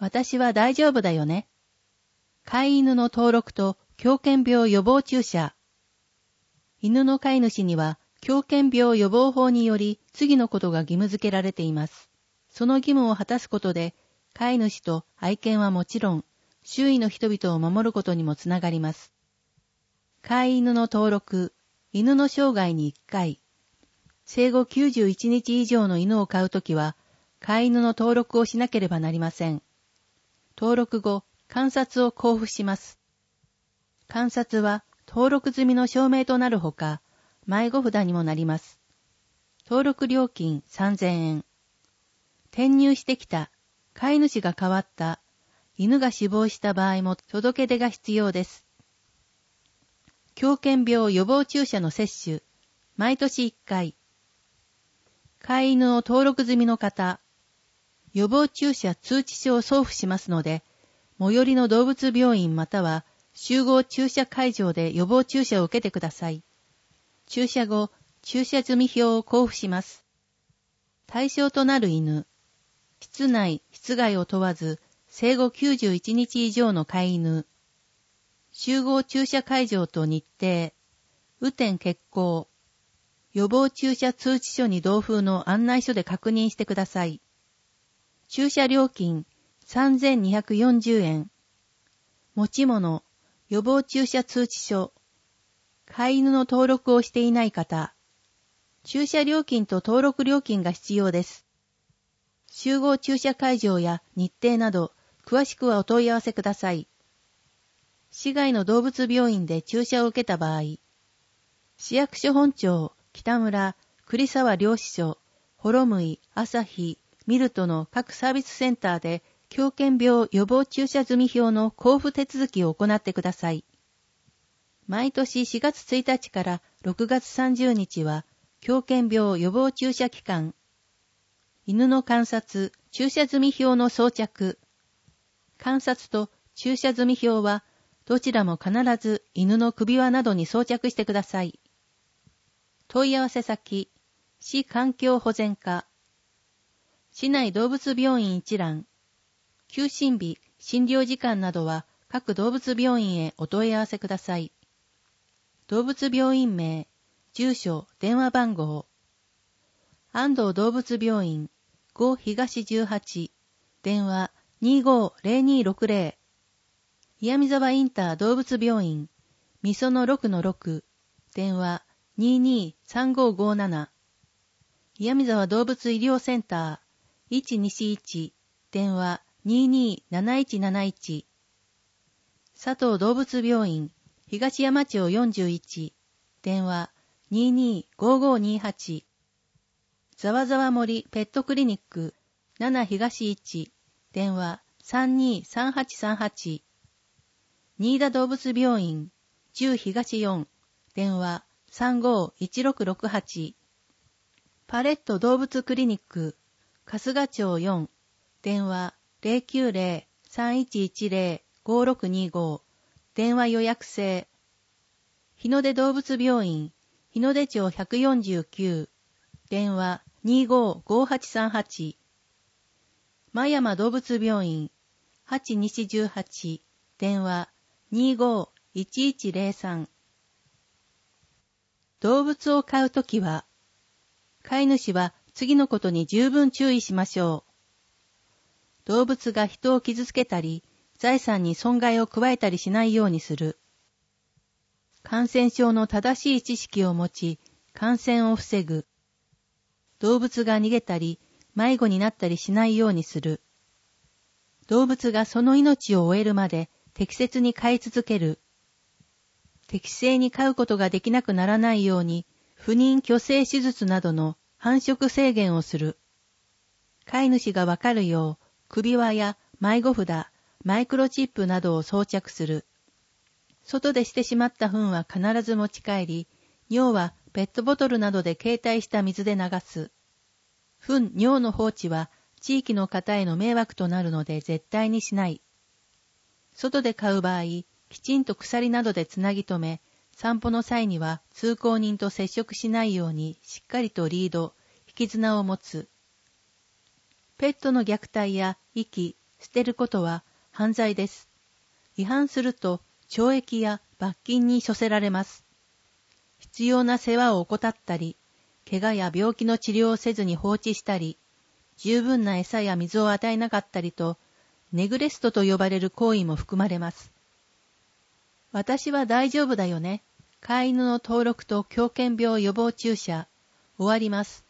私は大丈夫だよね。飼い犬の登録と狂犬病予防注射。犬の飼い主には狂犬病予防法により次のことが義務付けられています。その義務を果たすことで、飼い主と愛犬はもちろん、周囲の人々を守ることにもつながります。飼い犬の登録、犬の生涯に1回。生後91日以上の犬を飼うときは、飼い犬の登録をしなければなりません。登録後、鑑札を交付します。鑑札は登録済みの証明となるほか、迷子札にもなります。登録料金3000円。転入してきた、飼い主が変わった、犬が死亡した場合も届け出が必要です。狂犬病予防注射の接種、毎年1回。飼い犬を登録済みの方、予防注射通知書を送付しますので、最寄りの動物病院または集合注射会場で予防注射を受けてください。注射後、注射済み票を交付します。対象となる犬、室内、室外を問わず、生後91日以上の飼い犬、集合注射会場と日程、雨天決行、予防注射通知書に同封の案内書で確認してください。注射料金3240円。持ち物、予防注射通知書。飼い犬の登録をしていない方。注射料金と登録料金が必要です。集合注射会場や日程など、詳しくはお問い合わせください。市外の動物病院で注射を受けた場合、市役所本庁、北村、栗沢領支所、ホロムイ、朝日、ミルトの各サービスセンターで狂犬病予防注射済み票の交付手続きを行ってください。毎年4月1日から6月30日は狂犬病予防注射期間。犬の観察、注射済み票の装着。観察と注射済み票はどちらも必ず犬の首輪などに装着してください。問い合わせ先、市環境保全課。市内動物病院一覧。休診日、診療時間などは各動物病院へお問い合わせください。動物病院名、住所、電話番号。安藤動物病院、5東18、電話250260。岩見沢インター動物病院、みその 6-6、電話223557。岩見沢動物医療センター、1西1、電話227171。佐藤動物病院、東山町41、電話225528。ざわざわ森ペットクリニック、7東1、電話323838。新田動物病院、10東4、電話351668。パレット動物クリニック、春日町4、電話090-3110-5625、電話予約制。日の出動物病院、日の出町149、電話255838。真山動物病院、8西18、電話251103。動物を飼うときは、飼い主は次のことに十分注意しましょう。動物が人を傷つけたり、財産に損害を加えたりしないようにする。感染症の正しい知識を持ち、感染を防ぐ。動物が逃げたり、迷子になったりしないようにする。動物がその命を終えるまで適切に飼い続ける。適正に飼うことができなくならないように、不妊去勢手術などの繁殖制限をする。飼い主がわかるよう、首輪や迷子札、マイクロチップなどを装着する。外でしてしまった糞は必ず持ち帰り、尿はペットボトルなどで携帯した水で流す。糞、尿の放置は地域の方への迷惑となるので絶対にしない。外で飼う場合、きちんと鎖などでつなぎ止め、散歩の際には通行人と接触しないようにしっかりとリード、引き綱を持つ。ペットの虐待や遺棄、 捨てることは犯罪です。違反すると懲役や罰金に処せられます。必要な世話を怠ったり、怪我や病気の治療をせずに放置したり、十分な餌や水を与えなかったりと、ネグレストと呼ばれる行為も含まれます。私は大丈夫だよね。飼い犬の登録と狂犬病予防注射、終わります。